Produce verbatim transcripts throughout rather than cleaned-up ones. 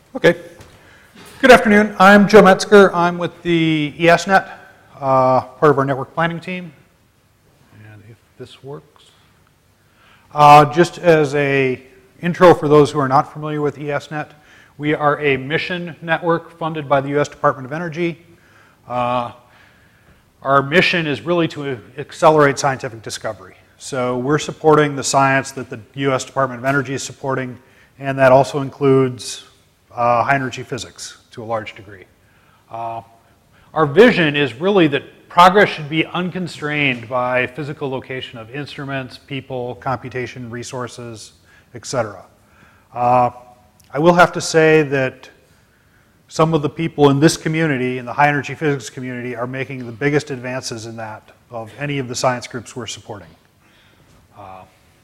Okay. Good afternoon. I'm Joe Metzger. I'm with the ESNet, uh, part of our network planning team. And if this works. Uh, just as a intro for those who are not familiar with ESNet, we are a mission network funded by the U S Department of Energy. Uh, our mission is really to accelerate scientific discovery. So we're supporting the science that the U S Department of Energy is supporting, and that also includes uh, high energy physics to a large degree. Uh, our vision is really that progress should be unconstrained by physical location of instruments, people, computation, resources, et cetera. Uh, I will have to say that some of the people in this community, in the high energy physics community, are making the biggest advances in that of any of the science groups we're supporting. Uh,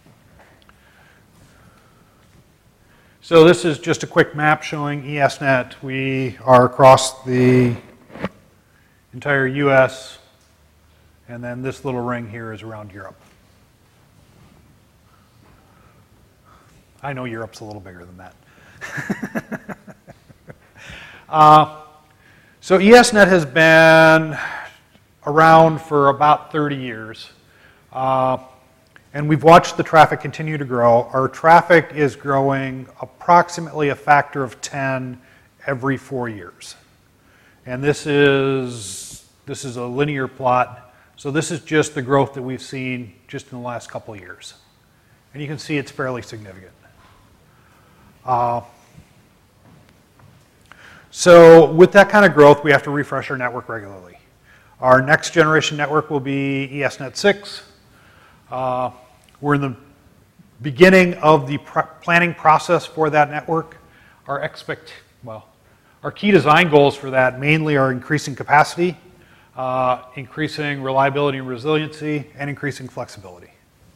so this is just a quick map showing ESNet. We are across the entire U S, and then this little ring here is around Europe. I know Europe's a little bigger than that. uh, so ESNet has been around for about thirty years. Uh, And we've watched the traffic continue to grow. Our traffic is growing approximately a factor of ten every four years. And this is, this is a linear plot. So this is just the growth that we've seen just in the last couple of years. And you can see it's fairly significant. Uh, so with that kind of growth, we have to refresh our network regularly. Our next generation network will be ESNet six. Uh, we're in the beginning of the pr planning process for that network. Our expect, well, our key design goals for that mainly are increasing capacity, uh, increasing reliability and resiliency, and increasing flexibility.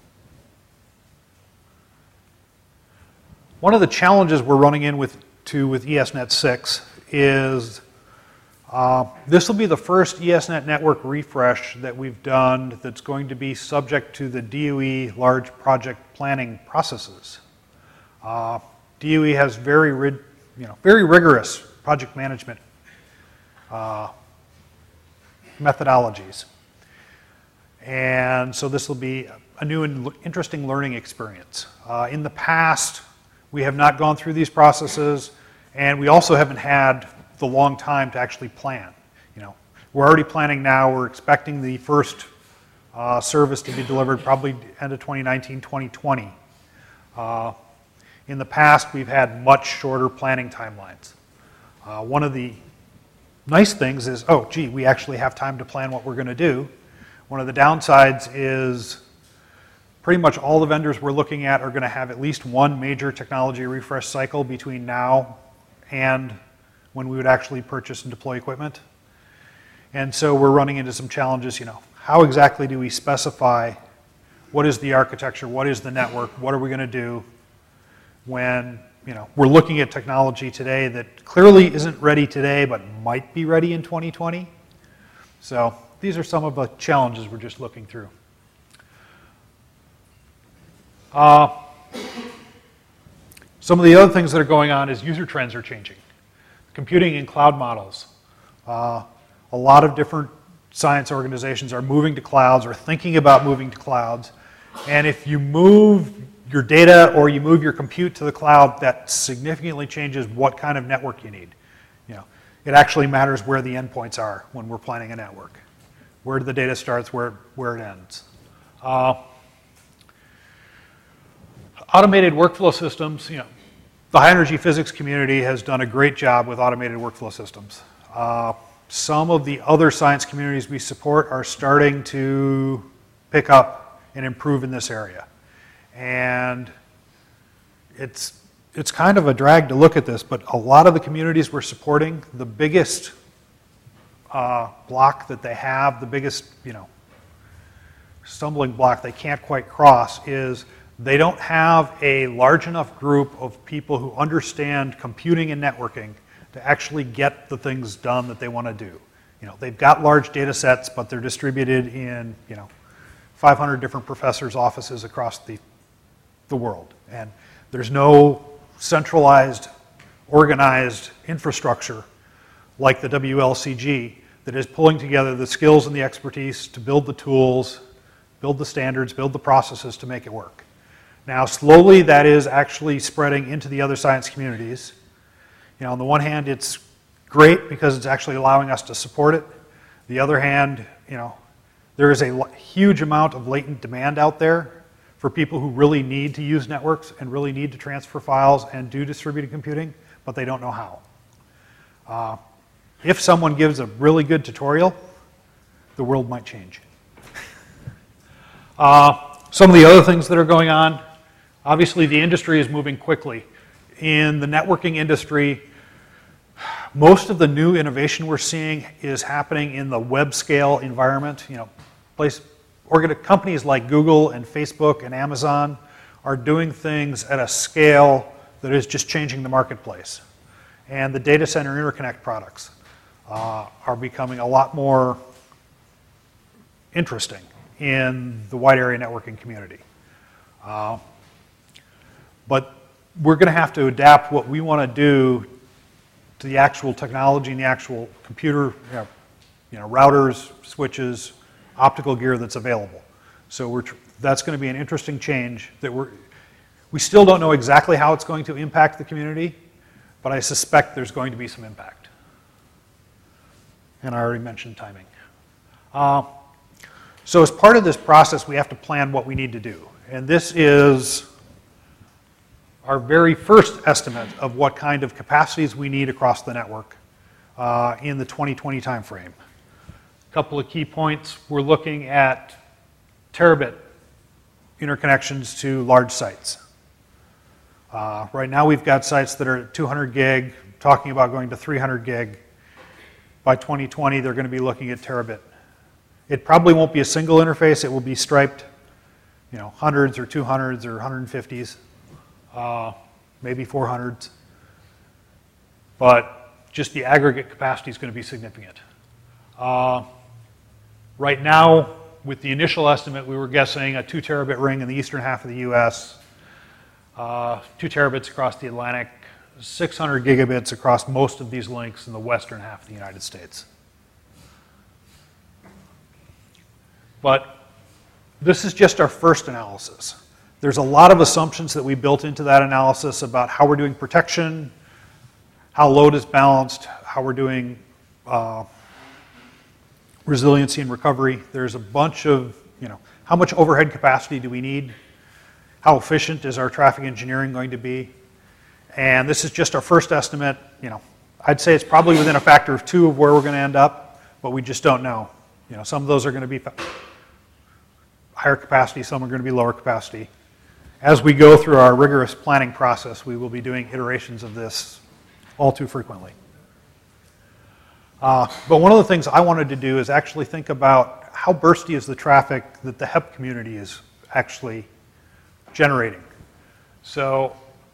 One of the challenges we're running in with to with ESNet six is Uh, this will be the first ESNet network refresh that we've done that's going to be subject to the D O E large project planning processes. Uh, D O E has very, rid, you know, very rigorous project management uh, methodologies. And so this will be a new and interesting learning experience. Uh, in the past, we have not gone through these processes, and we also haven't had the long time to actually plan. You know, we're already planning now. We're expecting the first uh, service to be delivered probably end of twenty nineteen, twenty twenty. Uh, in the past, we've had much shorter planning timelines. Uh, one of the nice things is, oh, gee, we actually have time to plan what we're going to do. One of the downsides is pretty much all the vendors we're looking at are going to have at least one major technology refresh cycle between now and when we would actually purchase and deploy equipment. And so we're running into some challenges, you know, how exactly do we specify what is the architecture, what is the network, what are we going to do when, you know, we're looking at technology today that clearly isn't ready today but might be ready in twenty twenty. So these are some of the challenges we're just looking through. Uh, some of the other things that are going on is user trends are changing. Computing in cloud models. Uh, a lot of different science organizations are moving to clouds or thinking about moving to clouds. And if you move your data or you move your compute to the cloud, that significantly changes what kind of network you need. You know, it actually matters where the endpoints are when we're planning a network. Where the data starts, where, where it ends. Uh, automated workflow systems, you know, the high energy physics community has done a great job with automated workflow systems. Uh, some of the other science communities we support are starting to pick up and improve in this area. And it's, it's kind of a drag to look at this, but a lot of the communities we're supporting, the biggest uh, block that they have, the biggest, you know, stumbling block they can't quite cross is they don't have a large enough group of people who understand computing and networking to actually get the things done that they want to do. You know, they've got large data sets, but they're distributed in, you know, five hundred different professors' offices across the, the world. And there's no centralized organized infrastructure like the W L C G that is pulling together the skills and the expertise to build the tools, build the standards, build the processes to make it work. Now, slowly that is actually spreading into the other science communities. You know, on the one hand, it's great because it's actually allowing us to support it. The other hand, you know, there is a huge amount of latent demand out there for people who really need to use networks and really need to transfer files and do distributed computing, but they don't know how. Uh, if someone gives a really good tutorial, the world might change. uh, some of the other things that are going on, obviously the industry is moving quickly. In the networking industry, most of the new innovation we're seeing is happening in the web scale environment. You know, place, companies like Google and Facebook and Amazon are doing things at a scale that is just changing the marketplace. And the data center interconnect products uh, are becoming a lot more interesting in the wide area networking community. Uh, but we're going to have to adapt what we want to do to the actual technology and the actual computer, you know, you know, routers, switches, optical gear that's available. So we're tr that's going to be an interesting change that we're, we still don't know exactly how it's going to impact the community, but I suspect there's going to be some impact. And I already mentioned timing. Uh, so as part of this process, we have to plan what we need to do. And this is our very first estimate of what kind of capacities we need across the network uh, in the twenty twenty timeframe. A couple of key points. We're looking at terabit interconnections to large sites. Uh, right now we've got sites that are at two hundred gig, talking about going to three hundred gig. By twenty twenty, they're going to be looking at terabit. It probably won't be a single interface. It will be striped, you know, hundreds or two hundreds or one fifties, uh, maybe four hundreds. But just the aggregate capacity is going to be significant. Uh, right now, with the initial estimate, we were guessing a two terabit ring in the eastern half of the U S, uh, two terabits across the Atlantic, six hundred gigabits across most of these links in the western half of the United States. But this is just our first analysis. There's a lot of assumptions that we built into that analysis about how we're doing protection, how load is balanced, how we're doing uh, resiliency and recovery. There's a bunch of, you know, how much overhead capacity do we need? How efficient is our traffic engineering going to be? And this is just our first estimate. You know, I'd say it's probably within a factor of two of where we're going to end up, but we just don't know. You know, some of those are going to be higher capacity, some are going to be lower capacity. As we go through our rigorous planning process, we will be doing iterations of this all too frequently. Uh, but one of the things I wanted to do is actually think about how bursty is the traffic that the H E P community is actually generating. So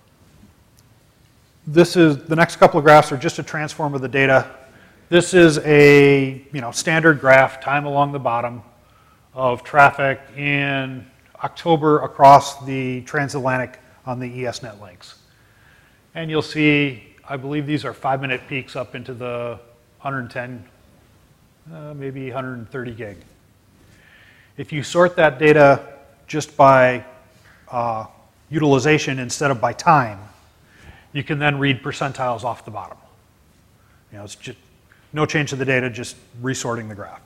this is, the next couple of graphs are just a transform of the data. This is a, you know, standard graph, time along the bottom, of traffic in October across the transatlantic on the ESNet links. And you'll see, I believe these are five minute peaks up into the one hundred ten, uh, maybe one hundred thirty gig. If you sort that data just by uh, utilization instead of by time, you can then read percentiles off the bottom. You know, it's just no change to the data, just resorting the graph.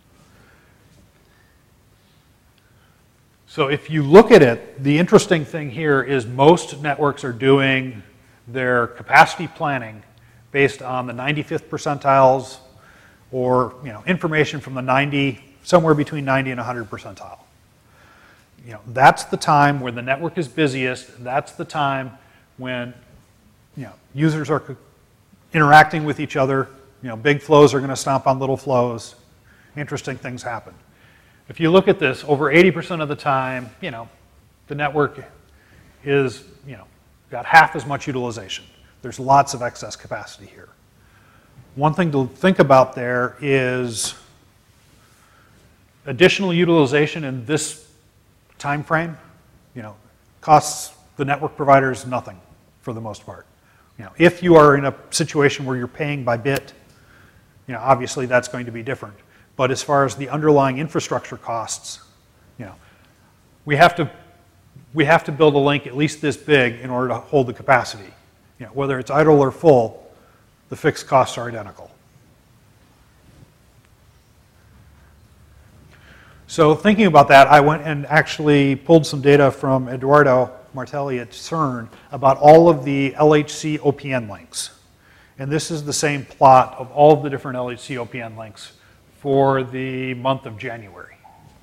So if you look at it, the interesting thing here is most networks are doing their capacity planning based on the ninety-fifth percentiles or, you know, information from the ninety, somewhere between ninety and one hundred percentile. You know, that's the time when the network is busiest. That's the time when, you know, users are interacting with each other. You know, big flows are going to stomp on little flows. Interesting things happen. If you look at this, over eighty percent of the time, you know, the network is, you know, got half as much utilization. There's lots of excess capacity here. One thing to think about there is additional utilization in this time frame, you know, costs the network providers nothing for the most part. You know, if you are in a situation where you're paying by bit, you know, obviously that's going to be different. But as far as the underlying infrastructure costs, you know, we have to we have to build a link at least this big in order to hold the capacity. You know, whether it's idle or full, the fixed costs are identical. So thinking about that, I went and actually pulled some data from Eduardo Martelli at CERN about all of the L H C O P N links. And this is the same plot of all of the different L H C O P N links for the month of January.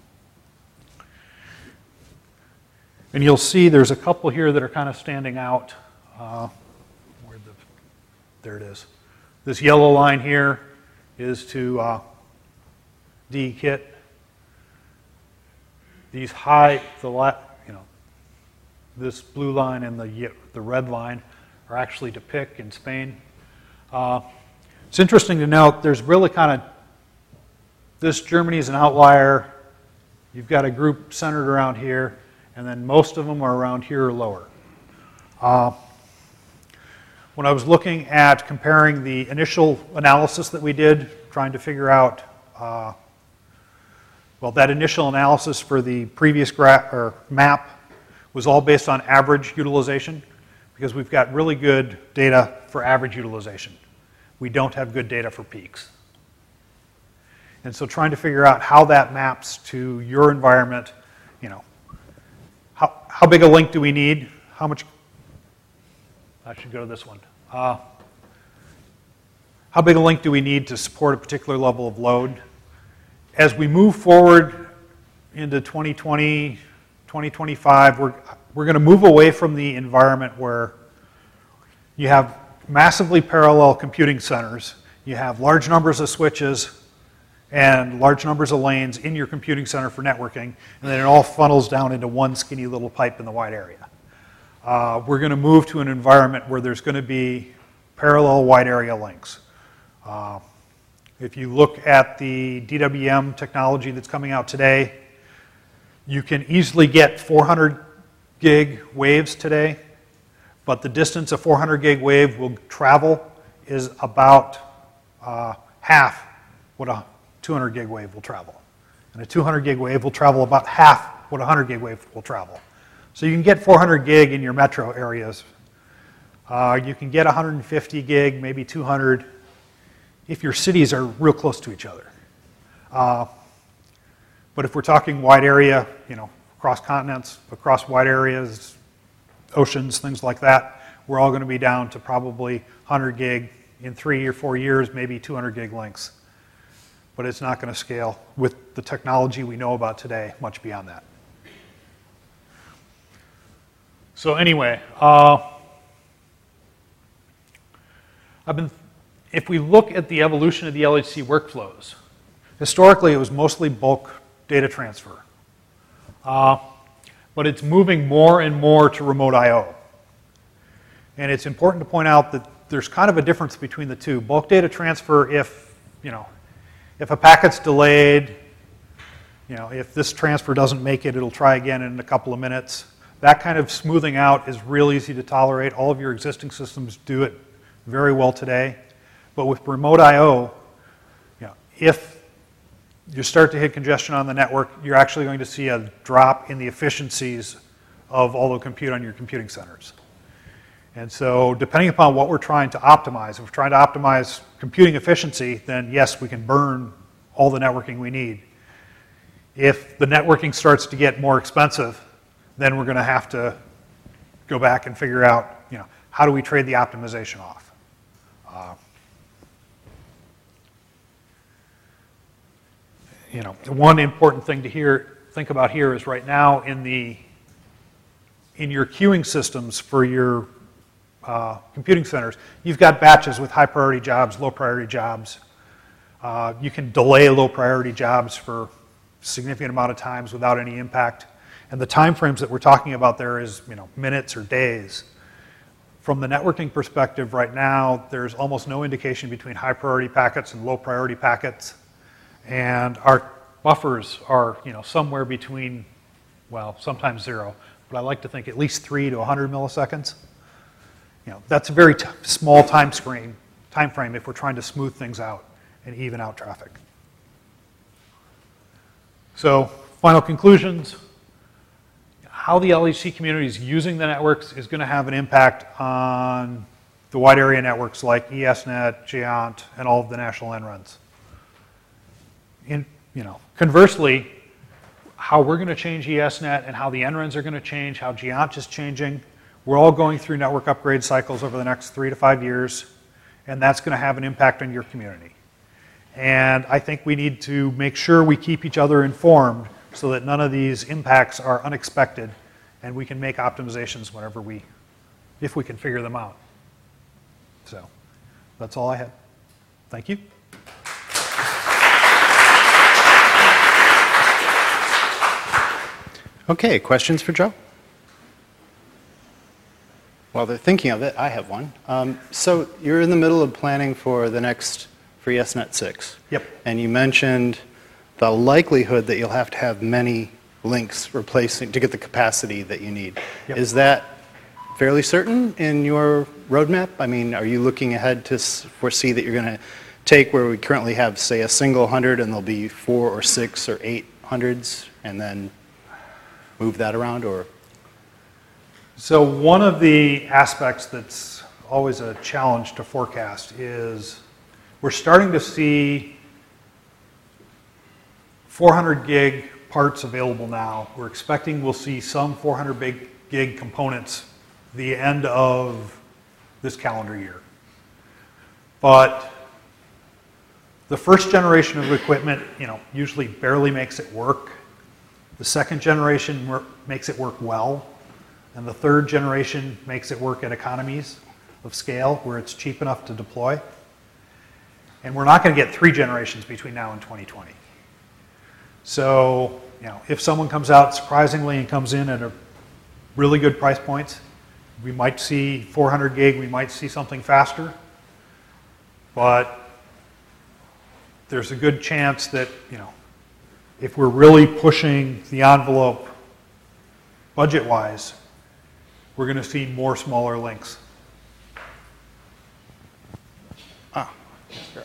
And you'll see there's a couple here that are kind of standing out. Uh, where the, there it is. This yellow line here is to uh, D kit. These high, the la you know, this blue line and the the red line are actually to P I C in Spain. Uh, it's interesting to note there's really kind of this Germany is an outlier. You've got a group centered around here, and then most of them are around here or lower. Uh, when I was looking at comparing the initial analysis that we did, trying to figure out, uh, well, that initial analysis for the previous graph or map was all based on average utilization, because we've got really good data for average utilization. We don't have good data for peaks. And so trying to figure out how that maps to your environment, you know, how, how big a link do we need? How much, I should go to this one. Uh, how big a link do we need to support a particular level of load? As we move forward into twenty twenty, twenty twenty-five, we're, we're going to move away from the environment where you have massively parallel computing centers, you have large numbers of switches, and large numbers of lanes in your computing center for networking, and then it all funnels down into one skinny little pipe in the wide area. Uh, we're going to move to an environment where there's going to be parallel wide area links. Uh, if you look at the D W M technology that's coming out today, you can easily get four hundred gig waves today, but the distance a four hundred gig wave will travel is about uh, half what a two hundred gig wave will travel. And a two hundred gig wave will travel about half what a one hundred gig wave will travel. So you can get four hundred gig in your metro areas. Uh, you can get one hundred fifty gig, maybe two hundred, if your cities are real close to each other. Uh, but if we're talking wide area, you know, across continents, across wide areas, oceans, things like that, we're all going to be down to probably one hundred gig in three or four years, maybe two hundred gig links. But it's not going to scale with the technology we know about today much beyond that. So anyway, uh, I've been, if we look at the evolution of the L H C workflows, historically it was mostly bulk data transfer. Uh, but it's moving more and more to remote I O. And it's important to point out that there's kind of a difference between the two. Bulk data transfer, if, you know, if a packet's delayed, you know, if this transfer doesn't make it, it'll try again in a couple of minutes. That kind of smoothing out is real easy to tolerate. All of your existing systems do it very well today. But with remote I O, you know, if you start to hit congestion on the network, you're actually going to see a drop in the efficiencies of all the compute on your computing centers. And so depending upon what we're trying to optimize, if we're trying to optimize computing efficiency, then yes, we can burn all the networking we need. If the networking starts to get more expensive, then we're going to have to go back and figure out, you know, how do we trade the optimization off? Uh, you know, one important thing to hear, think about here is right now in the in your queuing systems for your uh, computing centers, you've got batches with high priority jobs, low priority jobs. Uh, you can delay low priority jobs for a significant amount of times without any impact. And the time frames that we're talking about there is, you know, minutes or days. From the networking perspective right now, there's almost no indication between high priority packets and low priority packets. And our buffers are, you know, somewhere between, well, sometimes zero, but I like to think at least three to one hundred milliseconds. You you know, that's a very t- small time screen, time frame if we're trying to smooth things out and even out traffic. So, final conclusions. How the L H C community is using the networks is going to have an impact on the wide area networks like ESNet, GEONT, and all of the national N RUNs. In, you know, conversely, how we're going to change ESNet and how the N RUNs are going to change, how GEONT is changing, we're all going through network upgrade cycles over the next three to five years, and that's going to have an impact on your community. And I think we need to make sure we keep each other informed so that none of these impacts are unexpected and we can make optimizations whenever we, if we can figure them out. So that's all I had. Thank you. Okay, questions for Joe? While they're thinking of it, I have one. Um, so you're in the middle of planning for the next for ESNet six. Yep. And you mentioned the likelihood that you'll have to have many links replacing to get the capacity that you need. Yep. Is that fairly certain in your roadmap? I mean, are you looking ahead to foresee that you're going to take where we currently have, say, a single hundred and there'll be four or six or eight hundreds and then move that around, or? So one of the aspects that's always a challenge to forecast is we're starting to see four hundred gig parts available now. We're expecting we'll see some four hundred gig components the end of this calendar year. But the first generation of equipment, you know, usually barely makes it work. The second generation work, makes it work well. And the third generation makes it work at economies of scale where it's cheap enough to deploy. And we're not going to get three generations between now and twenty twenty. So, you know, if someone comes out surprisingly and comes in at a really good price point, we might see four hundred gig, we might see something faster. But there's a good chance that, you know, if we're really pushing the envelope budget-wise, we're going to see more smaller links. Ah, sure.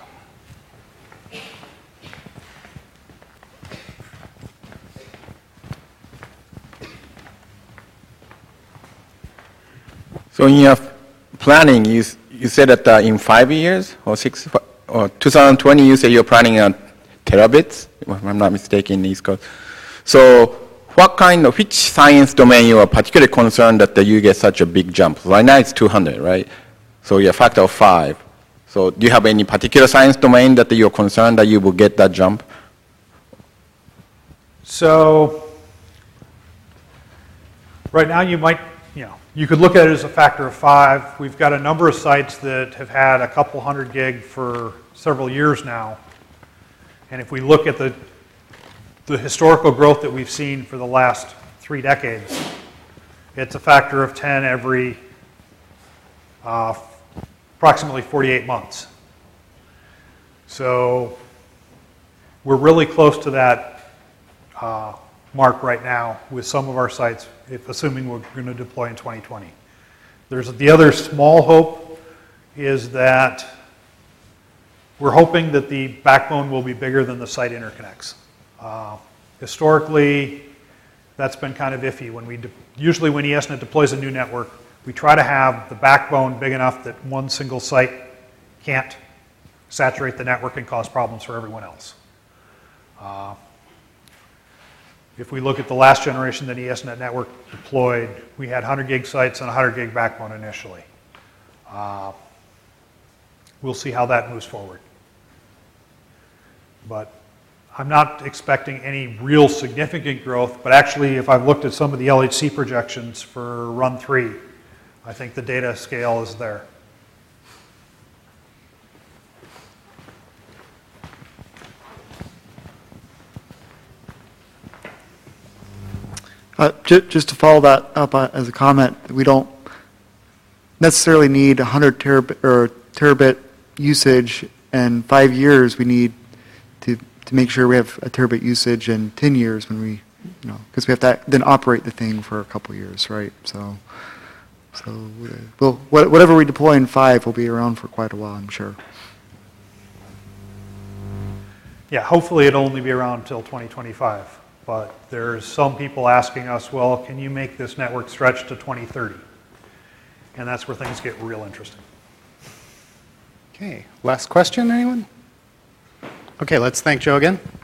So in your planning, you you said that uh, in five years or six or twenty twenty, you say you're planning on terabits, if I'm not mistaken, East Coast. So what kind of, which science domain you are particularly concerned that you get such a big jump? Right now it's two hundred, right? So you're a factor of five. So do you have any particular science domain that you're concerned that you will get that jump? So right now you might, you know, you could look at it as a factor of five. We've got a number of sites that have had a couple hundred gig for several years now. And if we look at the the historical growth that we've seen for the last three decades, it's a factor of ten every uh, approximately forty-eight months. So we're really close to that uh, mark right now with some of our sites, if assuming we're going to deploy in twenty twenty. There's the other small hope is that we're hoping that the backbone will be bigger than the site interconnects. Uh, historically, that's been kind of iffy. When we de- usually when ESNet deploys a new network, we try to have the backbone big enough that one single site can't saturate the network and cause problems for everyone else. Uh, if we look at the last generation that ESNet network deployed, we had one hundred gig sites and one hundred gig backbone initially. Uh, we'll see how that moves forward. But I'm not expecting any real significant growth, but actually if I've looked at some of the L H C projections for run three, I think the data scale is there. Uh, ju- just to follow that up uh, as a comment, we don't necessarily need one hundred terabit or terabit usage in five years. We need to to make sure we have a terabit usage in ten years when we, you know, because we have to then operate the thing for a couple years, right? So So, uh, we'll, wha- whatever we deploy in five will be around for quite a while, I'm sure. Yeah, hopefully it'll only be around until twenty twenty-five. But there's some people asking us, well, can you make this network stretch to twenty thirty? And that's where things get real interesting. Okay, last question, anyone? Okay, let's thank Joe again.